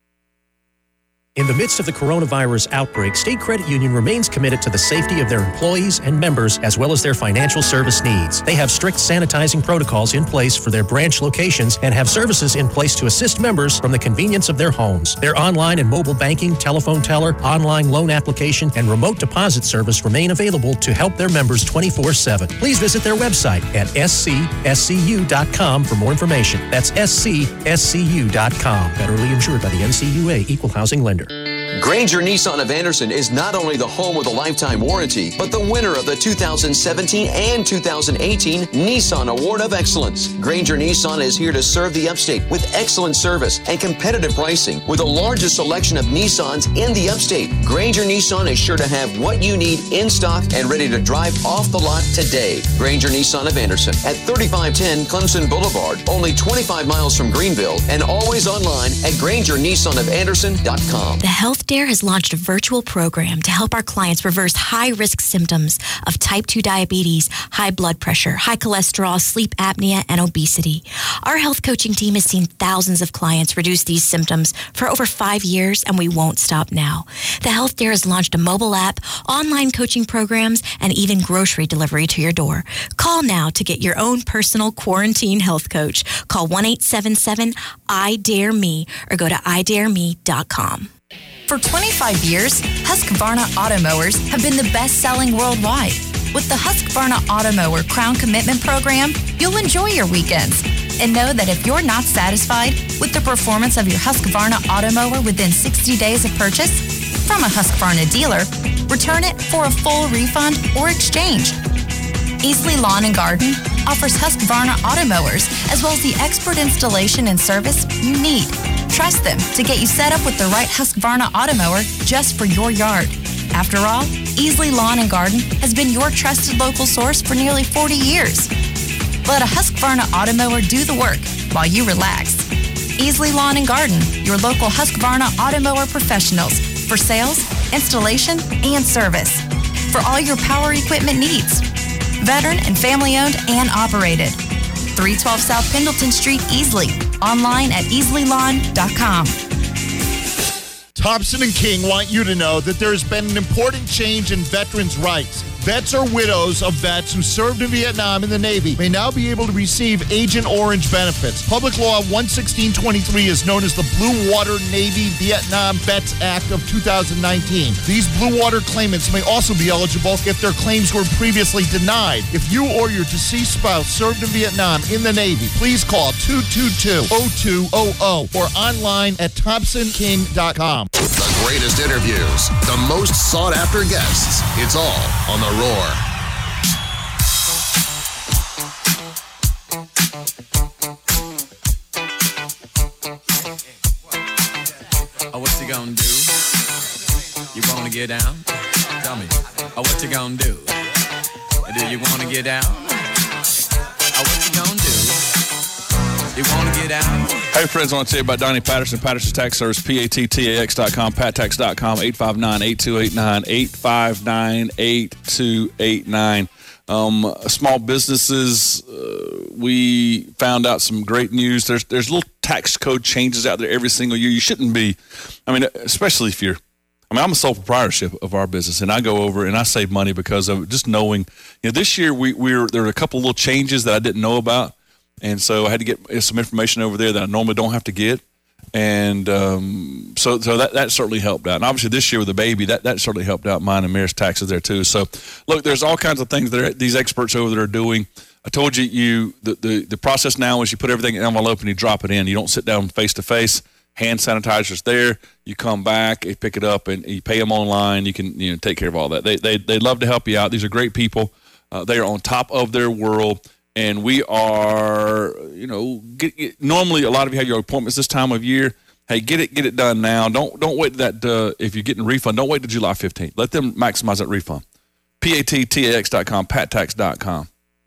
In the midst of the coronavirus outbreak, State Credit Union remains committed to the safety of their employees and members as well as their financial service needs. They have strict sanitizing protocols in place for their branch locations and have services in place to assist members from the convenience of their homes. Their online and mobile banking, telephone teller, online loan application, and remote deposit service remain available to help their members 24/7. Please visit their website at scscu.com for more information. That's scscu.com. Federally insured by the NCUA Equal Housing Lender.
Granger Nissan of Anderson is not only the home with a lifetime warranty, but the winner of the 2017 and 2018 Nissan Award of Excellence. Granger Nissan is here to serve the upstate with excellent service and competitive pricing. With the largest selection of Nissans in the upstate, Granger Nissan is sure to have what you need in stock and ready to drive off the lot today. Granger Nissan of Anderson at 3510 Clemson Boulevard, only 25 miles from Greenville, and always online at GrangerNissanOfAnderson.com.
The Health Dare has launched a virtual program to help our clients reverse high-risk symptoms of type 2 diabetes, high blood pressure, high cholesterol, sleep apnea, and obesity. Our health coaching team has seen thousands of clients reduce these symptoms for over 5 years, and we won't stop now. The Health Dare has launched a mobile app, online coaching programs, and even grocery delivery to your door. Call now to get your own personal quarantine health coach. Call 1-877-I-DARE-ME or go to idareme.com.
For 25 years, Husqvarna Automowers have been the best-selling worldwide. With the Husqvarna Automower Crown Commitment Program, you'll enjoy your weekends. And know that if you're not satisfied with the performance of your Husqvarna Automower within 60 days of purchase from a Husqvarna dealer, return it for a full refund or exchange. Easley Lawn and Garden offers Husqvarna Automowers as well as the expert installation and service you need. Trust them to get you set up with the right Husqvarna Automower just for your yard. After all, Easley Lawn and Garden has been your trusted local source for nearly 40 years. Let a Husqvarna Automower do the work while you relax. Easley Lawn and Garden, your local Husqvarna Automower professionals for sales, installation, and service. For all your power equipment needs. Veteran and family-owned and operated. 312 South Pendleton Street, Easley. Online at easleylawn.com.
Thompson and King want you to know that there has been an important change in veterans' rights. Vets or widows of vets who served in Vietnam in the Navy may now be able to receive Agent Orange benefits. Public Law 11623 is known as the Blue Water Navy Vietnam Vets Act of 2019. These Blue Water claimants may also be eligible if their claims were previously denied. If you or your deceased spouse served in Vietnam in the Navy, please call 222-0200 or online at thompsonking.com.
The greatest interviews, the most sought-after guests. It's all on The Roar.
Oh, what you gonna do? You wanna get down? Tell me. Oh, what you gonna do? Do you wanna get down? what you gonna do? You wanna get out?
Hey, friends, I want to tell you about Donnie Patterson, Patterson's Tax Service, PATTAX.com, PatTax.com, 859-8289, 859-8289. Small businesses, we found out some great news. There's little tax code changes out there every single year. You shouldn't be, especially if you're, I'm a sole proprietorship of our business, and I go over and I save money because of just knowing, this year there were a couple little changes that I didn't know about. And so I had to get some information over there that I normally don't have to get. And so that certainly helped out. And obviously this year with the baby, that certainly helped out mine and Mary's taxes there too. So, look, there's all kinds of things that these experts over there are doing. I told you the process now is you put everything in an envelope and you drop it in. You don't sit down face-to-face. Hand sanitizer's there. You come back, you pick it up, and you pay them online. You can take care of all that. They love to help you out. These are great people. They are on top of their world. And we are, normally a lot of you have your appointments this time of year. Hey, get it done now. Don't wait that if you're getting a refund, don't wait to July 15th. Let them maximize that refund. PATTAX.com, PatTax.com,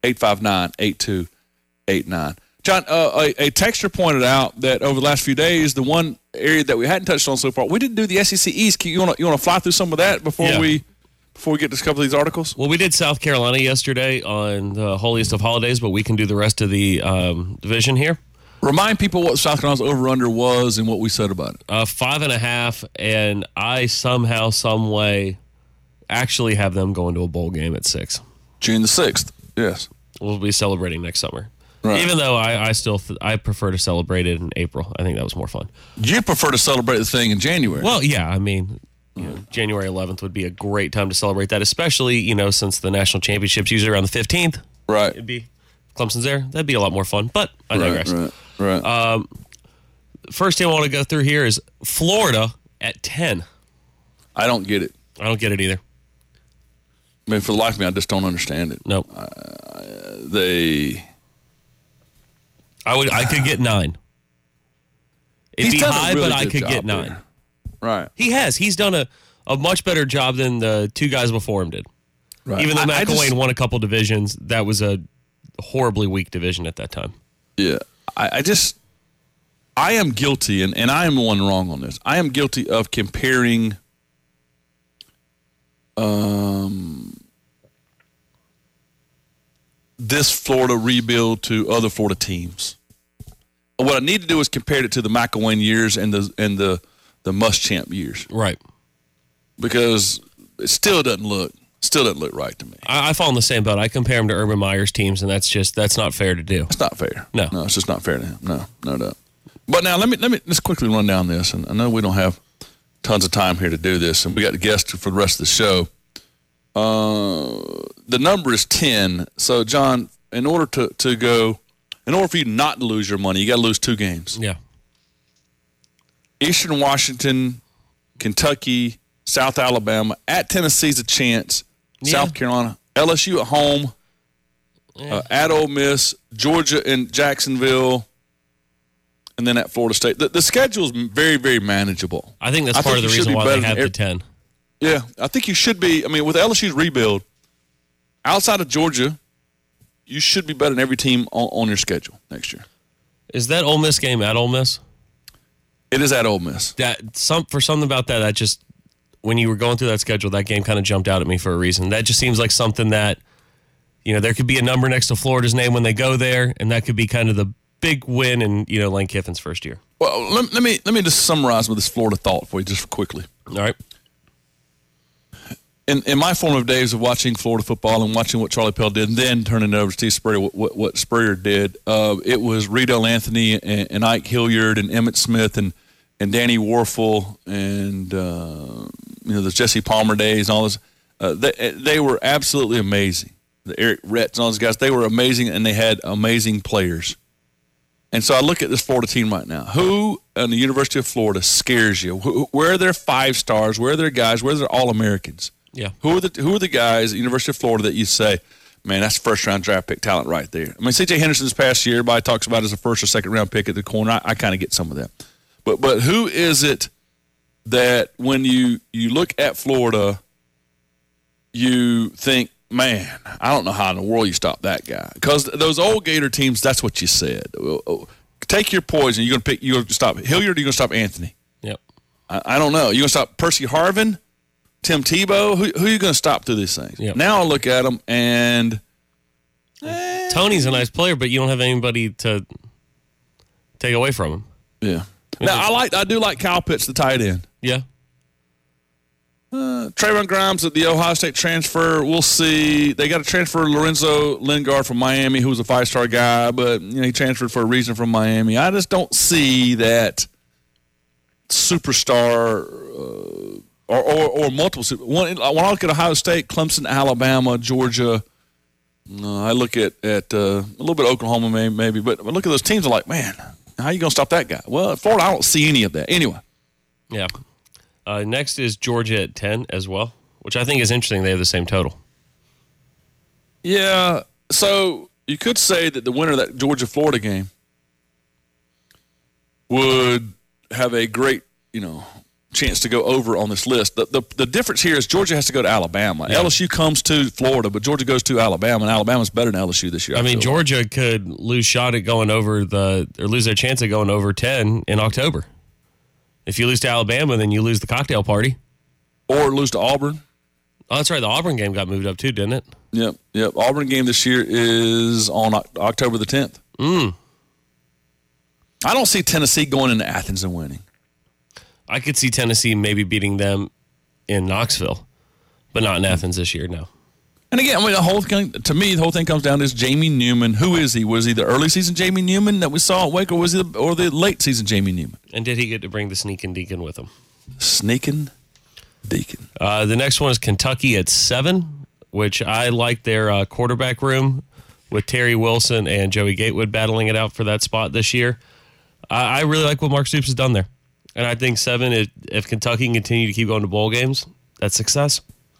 859-8289. John, a texter pointed out that over the last few days, the one area that we hadn't touched on so far, we didn't do the SEC East. You want to fly through some of that before we get to a couple of these articles?
Well, we did South Carolina yesterday on the holiest of holidays, but we can do the rest of the division here.
Remind people what South Carolina's over-under was and what we said about it.
5.5, and I somehow, some way, actually have them going to a bowl game at 6.
June the 6th, yes.
We'll be celebrating next summer.
Right.
Even though I still I prefer to celebrate it in April. I think that was more fun.
You prefer to celebrate the thing in January?
Well, yeah, January 11th would be a great time to celebrate that, especially, since the national championship's usually around the 15th.
Right.
It'd be Clemson's there. That'd be a lot more fun, but I digress.
Right.
First thing I want to go through here is Florida at 10.
I don't get it.
I don't get it either.
For the life of me, I just don't understand it.
Nope. I could get 9. It'd be high, but I could get 9.
There. Right.
He has. He's done a much better job than the two guys before him did.
Right.
Even though McElwain won a couple divisions, that was a horribly weak division at that time.
Yeah. I am guilty, and I am the one wrong on this. I am guilty of comparing this Florida rebuild to other Florida teams. What I need to do is compare it to the McElwain years and the Muschamp years.
Right.
Because it still doesn't look right to me.
I fall in the same boat. I compare him to Urban Meyer's teams, and that's not fair to do.
It's not fair.
No,
it's just not fair to him. No doubt. But now let me just quickly run down this, and I know we don't have tons of time here to do this, and we got the guests for the rest of the show. The number is 10. So, John, in order for you not to lose your money, you got to lose 2 games.
Yeah.
Eastern Washington, Kentucky, South Alabama, at Tennessee's a chance. Yeah. South Carolina, LSU at home, at Ole Miss, Georgia and Jacksonville, and then at Florida State. The schedule is very, very manageable.
I think that's part of the reason why they have the 10.
Yeah, I think you should be. With LSU's rebuild, outside of Georgia, you should be better than every team on your schedule next year.
Is that Ole Miss game at Ole Miss?
It is at Ole Miss.
For something about that just when you were going through that schedule, that game kind of jumped out at me for a reason. That just seems like something that, there could be a number next to Florida's name when they go there, and that could be kind of the big win in, Lane Kiffin's first year.
Well, let me just summarize with this Florida thought for you just quickly.
All right.
In my formative days of watching Florida football and watching what Charlie Pell did and then turning it over to Steve Spurrier, what Spurrier did, it was Riedel Anthony and Ike Hilliard and Emmitt Smith and Danny Warfel and the Jesse Palmer days and all this. They were absolutely amazing. The Eric Retz and all those guys, they were amazing, and they had amazing players. And so I look at this Florida team right now. Who in the University of Florida scares you? Where are their 5 stars? Where are their guys? Where are their All-Americans?
Yeah.
Who are the guys at the University of Florida that you say, man, that's first-round draft pick talent right there? C.J. Henderson this past year, everybody talks about as a first- or second-round pick at the corner. I kind of get some of that. But who is it that when you look at Florida, you think, man, I don't know how in the world you stop that guy. Because those old Gator teams, that's what you said. Take your poison. You're going to stop Hilliard or you're going to stop Anthony?
Yep.
I don't know. You're going to stop Percy Harvin, Tim Tebow? Who are you going to stop through these things?
Yep.
Now I look at them and
Tony's a nice player, but you don't have anybody to take away from him.
Yeah. Now I do like Kyle Pitts, the tight end.
Yeah.
Trayvon Grimes at the Ohio State transfer. We'll see. They got to transfer Lorenzo Lingard from Miami, who was a 5-star guy, but he transferred for a reason from Miami. I just don't see that superstar or multiple. When I look at Ohio State, Clemson, Alabama, Georgia. I look at a little bit of Oklahoma maybe, but I look at those teams. I'm like, man, how are you going to stop that guy? Well, at Florida, I don't see any of that. Anyway.
Yeah. Next is Georgia at 10 as well, which I think is interesting. They have the same total.
Yeah. So you could say that the winner of that Georgia-Florida game would have a great, chance to go over on this list. The difference here is Georgia has to go to Alabama. Yeah. LSU comes to Florida, but Georgia goes to Alabama, and Alabama's better than LSU this year.
I mean, Georgia could lose shot at going over or lose their chance at going over 10 in October. If you lose to Alabama, then you lose the cocktail party.
Or lose to Auburn.
Oh, that's right. The Auburn game got moved up too, didn't it?
Yep. Auburn game this year is on October the 10th. I don't see Tennessee going into Athens and winning.
I could see Tennessee maybe beating them in Knoxville, but not in Athens this year, no.
And again, the whole thing comes down to Jamie Newman. Who is he? Was he the early season Jamie Newman that we saw at Wake, or was he the late season Jamie Newman?
And did he get to bring the sneaking deacon with him?
Sneaking deacon.
The next one is Kentucky at 7, which I like their quarterback room with Terry Wilson and Joey Gatewood battling it out for that spot this year. I really like what Mark Stoops has done there. And I think 7, if Kentucky can continue to keep going to bowl games, that's success.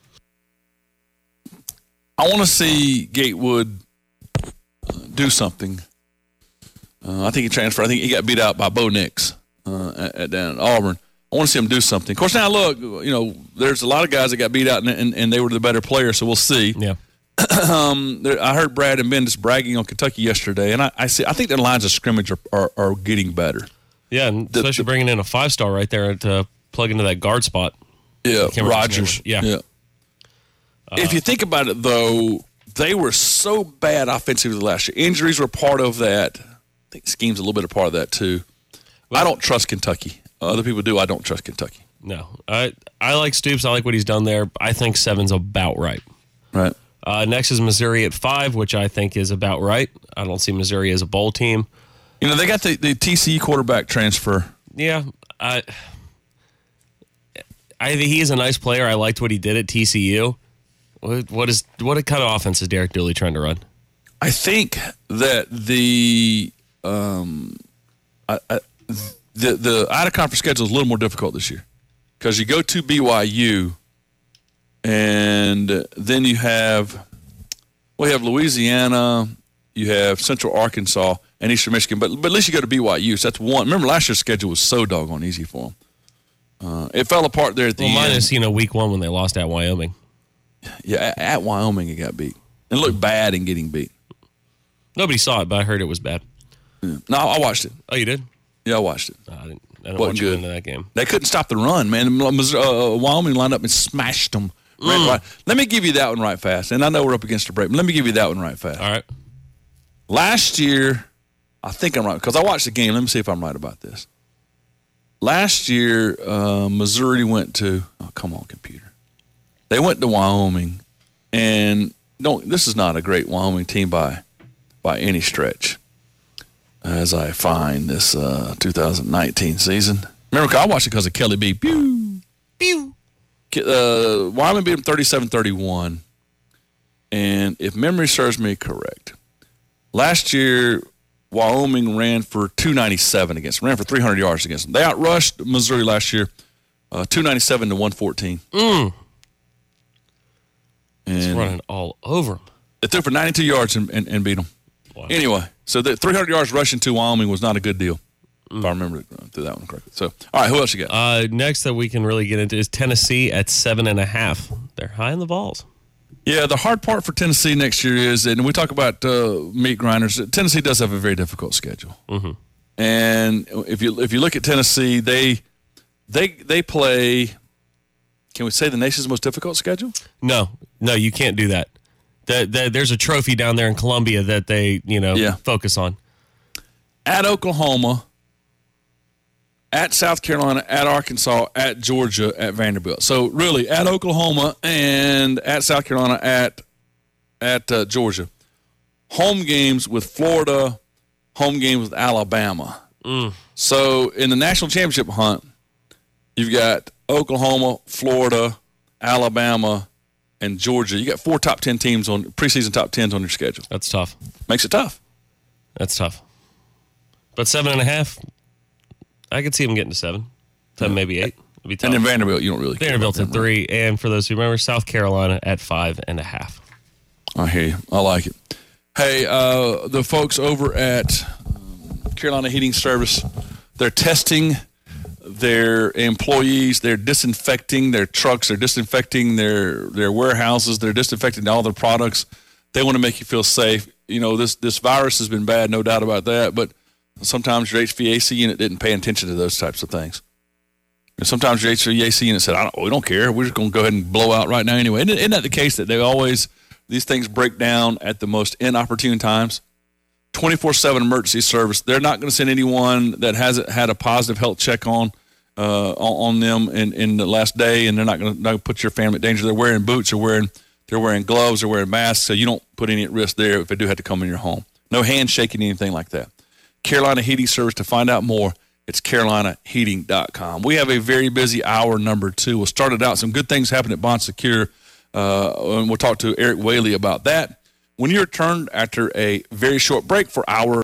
I want to see Gatewood do something. I think he transferred. I think he got beat out by Bo Nix down at Auburn. I want to see him do something. Of course, now look, there's a lot of guys that got beat out and they were the better player, so we'll see.
Yeah.
I heard Brad and Ben just bragging on Kentucky yesterday, and I think their lines of scrimmage are getting better.
Yeah, and especially bringing in a 5-star right there to plug into that guard spot.
Yeah, Rogers.
Yeah.
If you think about it, though, they were so bad offensively last year. Injuries were part of that. I think scheme's a little bit a part of that, too. Well, I don't trust Kentucky. Other people do. I don't trust Kentucky.
No. I like Stoops. I like what he's done there. I think 7's about right.
Right.
Next is Missouri at 5, which I think is about right. I don't see Missouri as a bowl team.
They got the TCU quarterback transfer.
Yeah. I think he is a nice player. I liked what he did at TCU. What kind of offense is Derek Dooley trying to run?
I think that the out-of-conference schedule is a little more difficult this year because you go to BYU, and then you have Louisiana, you have Central Arkansas, and Eastern Michigan. But at least you go to BYU, so that's one. Remember, last year's schedule was so doggone easy for them. It fell apart there at the end.
Minus, week 1 when they lost at Wyoming.
Yeah, at Wyoming it got beat. It looked bad in getting beat.
Nobody saw it, but I heard it was bad.
Yeah. No, I watched it.
Oh, you did?
Yeah, I watched it.
I didn't watch you into that game.
They couldn't stop the run, man. Wyoming lined up and smashed them. Right. Let me give you that one right fast. And I know we're up against a break, but let me give you that one right fast.
All right.
Last year, I think I'm right, because I watched the game. Let me see if I'm right about this. Last year, Missouri went to – oh, come on, computer. They went to Wyoming, and this is not a great Wyoming team by any stretch, as I find this 2019 season. Remember, I watched it because of Kelly B. Pew! Pew! Wyoming beat them 37-31, and if memory serves me correct, last year Wyoming ran for 297 against them, ran for 300 yards against them. They outrushed Missouri last year, 297 to 114.
It's running all over them.
They threw for 92 yards and beat them. Wow. Anyway, so the 300 yards rushing to Wyoming was not a good deal, if I remember through that one correctly. So, all right, who else you got?
Next that we can really get into is Tennessee at 7.5. They're high in the balls.
Yeah, the hard part for Tennessee next year is, and we talk about meat grinders, Tennessee does have a very difficult schedule.
Mm-hmm.
And if you look at Tennessee, they play, can we say the nation's most difficult schedule?
No, you can't do that. There's a trophy down there in Columbia that they, focus on.
At Oklahoma, at South Carolina, at Arkansas, at Georgia, at Vanderbilt. So really, at Oklahoma and at South Carolina, at Georgia. Home games with Florida, home games with Alabama. So in the national championship hunt, you've got Oklahoma, Florida, Alabama, and Georgia. You got 4 top 10 teams on preseason top 10s on your schedule.
That's tough.
Makes it tough.
That's tough. But 7.5, I could see them getting to 7, maybe 8. It'd be tough.
And then Vanderbilt, you don't really care.
Vanderbilt at 3, and for those who remember, South Carolina at 5.5.
I hear you. I like it. Hey, the folks over at Carolina Heating Service, they're testing their employees, they're disinfecting their trucks, they're disinfecting their warehouses, they're disinfecting all their products. They want to make you feel safe. This virus has been bad, no doubt about that, but sometimes your HVAC unit didn't pay attention to those types of things. And sometimes your HVAC unit said, we don't care. We're just going to go ahead and blow out right now anyway. Isn't that the case that these things break down at the most inopportune times? 24/7 emergency service. They're not going to send anyone that hasn't had a positive health check on them in the last day, and they're not going to put your family at danger. They're wearing boots, they're wearing gloves, they're wearing masks, so you don't put any at risk there if they do have to come in your home. No handshaking, anything like that. Carolina Heating Service. To find out more, it's carolinaheating.com. We have a very busy hour number 2. We'll start it out. Some good things happen at Bon Secure, and we'll talk to Eric Whaley about that. When you return after a very short break for hour